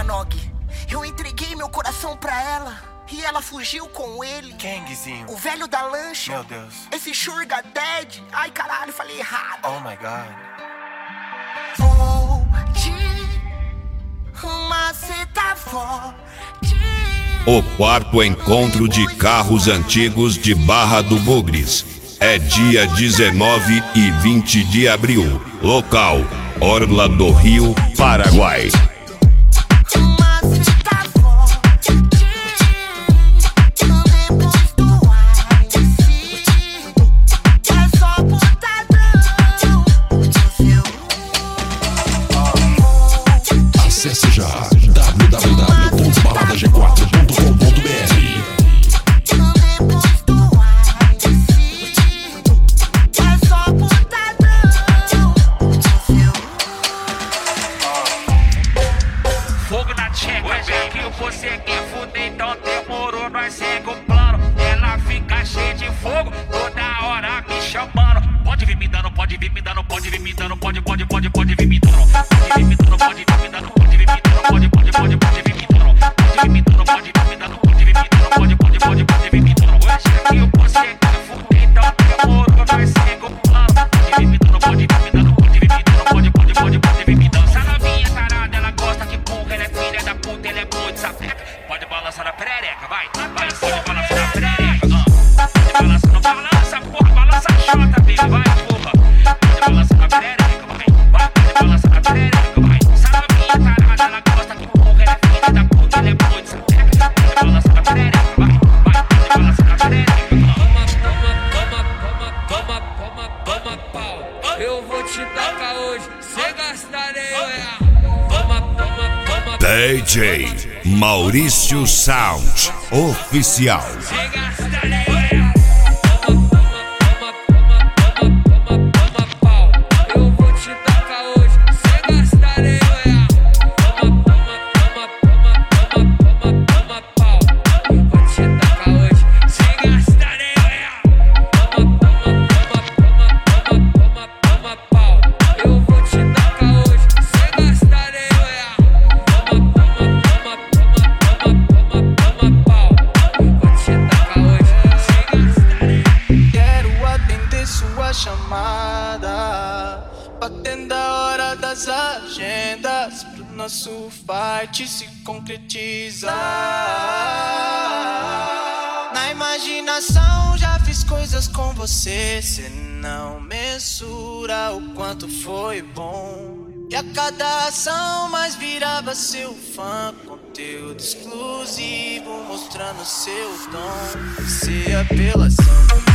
Nog. Eu entreguei meu coração pra ela e ela fugiu com ele. Quem, Guizinho? O velho da lancha. Meu Deus. Esse Sugar Daddy. Ai, caralho, falei errado. Oh my God. Hoje, uma seta forte. O quarto encontro de carros antigos de Barra do Bugres. É dia 19 e 20 de abril. Local: Orla do Rio, Paraguai. Acesse já www.baladag4.com.br. Fogo na tcheca, já que você quer fuder, então demorou, nós segue o plano. Ela fica cheia de fogo, toda hora me chamando. Pode vir me dando, pode vir me dando, pode vir me dando, pode vir me dando. Pode vir me dando, pode vir me dando, pode vir me dando, pode vir me dando, pode vir me dando, pode vir me dando, pode vir me dando, pode vir me dando. Hoje que você quer fuder, então demorou, nós segue o plano. Pode vir me dando, pode vir me dando, pode vir me dando, pode vir me dando. Essa novinha tarada, ela gosta que porra, ela é filha da puta, ela é muito sapeca. Pode balançar na perereca, vai, pode balançar na perereca. Pode balançar, não balança, porra, balança a chota, baby, vai, porra. Pode balançar na perereca, vai, pode balançar na perereca, vai. Essa novinha tarada, ela gosta que porra, ela é filha da puta, ela é muito sapeca. Pode balançar na perereca, vai, pode balançar na perereca. Toma pau, eu vou te tacar hoje, sem gastar nenhum real. Toma. DJ Maurício Sound Oficial. Sem gastar nenhum real. Toma pau, eu vou te tacar hoje, sem gastar nenhum real. Toma pau, eu vou te tacar hoje, sem gastar nenhum real. Toma pau, eu vou te tacar hoje, sem gastar nenhum real. Toma pau, eu vou te tacar hoje, sem gastar nenhum real. Quero atender sua chamada, batendo a hora das agendas, pro nosso fight se concretizar. Na imaginação já fiz coisas com você, cê não mensura o quanto foi bom. E a cada ação mais virava seu fã, conteúdo exclusivo mostrando seu dom. Se apelação